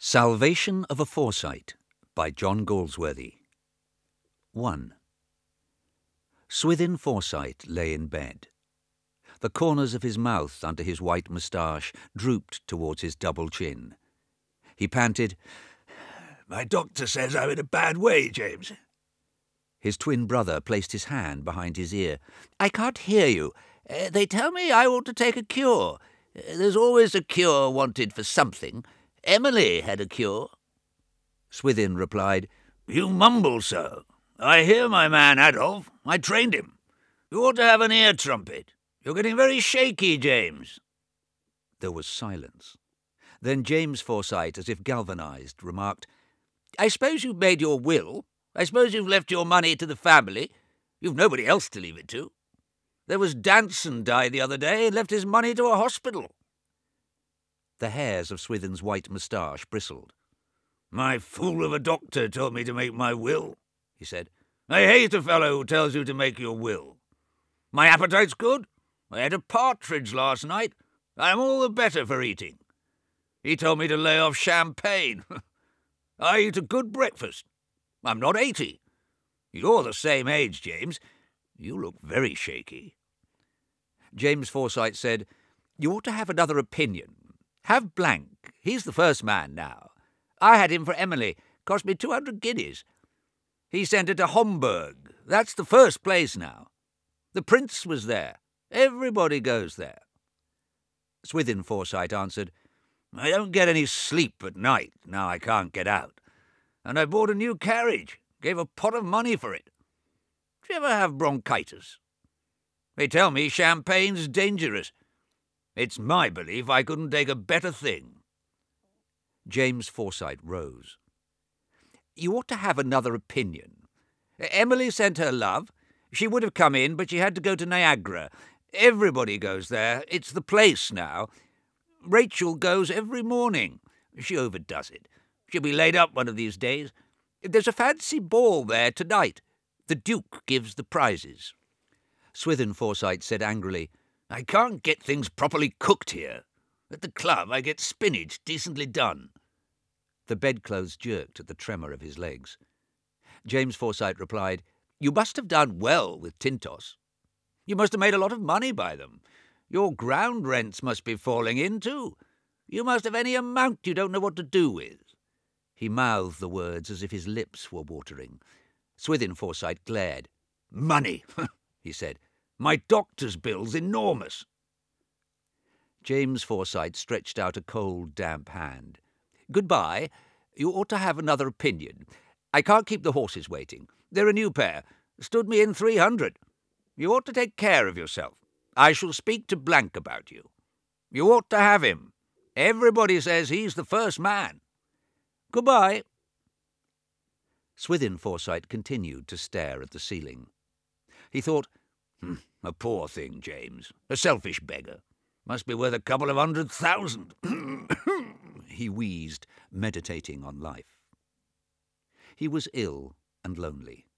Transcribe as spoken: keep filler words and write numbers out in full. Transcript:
Salvation of a Forsyte by John Galsworthy. one. Swithin Forsyte lay in bed. The corners of his mouth under his white moustache drooped towards his double chin. He panted, "My doctor says I'm in a bad way, James." His twin brother placed his hand behind his ear. "I can't hear you. Uh, they tell me I ought to take a cure. Uh, there's always a cure wanted for something. Emily had a cure." Swithin replied, "You mumble so. I hear my man Adolf. I trained him. You ought to have an ear trumpet. You're getting very shaky, James." There was silence. Then James Forsyte, as if galvanized, remarked, "I suppose you've made your will? I suppose you've left your money to the family? You've nobody else to leave it to. There was Danson died the other day and left his money to a hospital." The hairs of Swithin's white moustache bristled. "My fool of a doctor told me to make my will," he said. "I hate a fellow who tells you to make your will. My appetite's good. I had a partridge last night. I am all the better for eating. He told me to lay off champagne. I eat a good breakfast. I'm not eighty. You're the same age, James. You look very shaky." James Forsyte said, "You ought to have another opinion. Have Blank. He's the first man now. I had him for Emily. Cost me two hundred guineas. He sent her to Homburg. That's the first place now. The Prince was there. Everybody goes there." Swithin Forsyte answered, "I don't get any sleep at night, now I can't get out. And I bought a new carriage, gave a pot of money for it. Do you ever have bronchitis? They tell me champagne's dangerous. It's my belief I couldn't take a better thing." James Forsyte rose. "You ought to have another opinion. Emily sent her love. She would have come in, but she had to go to Niagara. Everybody goes there. It's the place now. Rachel goes every morning. She overdoes it. She'll be laid up one of these days. There's a fancy ball there tonight. The Duke gives the prizes." Swithin Forsyte said angrily, "I can't get things properly cooked here. At the club I get spinach decently done." The bedclothes jerked at the tremor of his legs. James Forsyte replied, "You must have done well with Tintos. You must have made a lot of money by them. Your ground rents must be falling in too. You must have any amount you don't know what to do with." He mouthed the words as if his lips were watering. Swithin Forsyte glared. "Money," he said. "My doctor's bill's enormous." James Forsyte stretched out a cold, damp hand. "Goodbye. You ought to have another opinion. I can't keep the horses waiting. They're a new pair. Stood me in three hundred. You ought to take care of yourself. I shall speak to Blank about you. You ought to have him. Everybody says he's the first man. Goodbye." Swithin Forsyte continued to stare at the ceiling. He thought, hmm, "A poor thing, James. A selfish beggar. Must be worth a couple of hundred thousand." He wheezed, meditating on life. He was ill and lonely.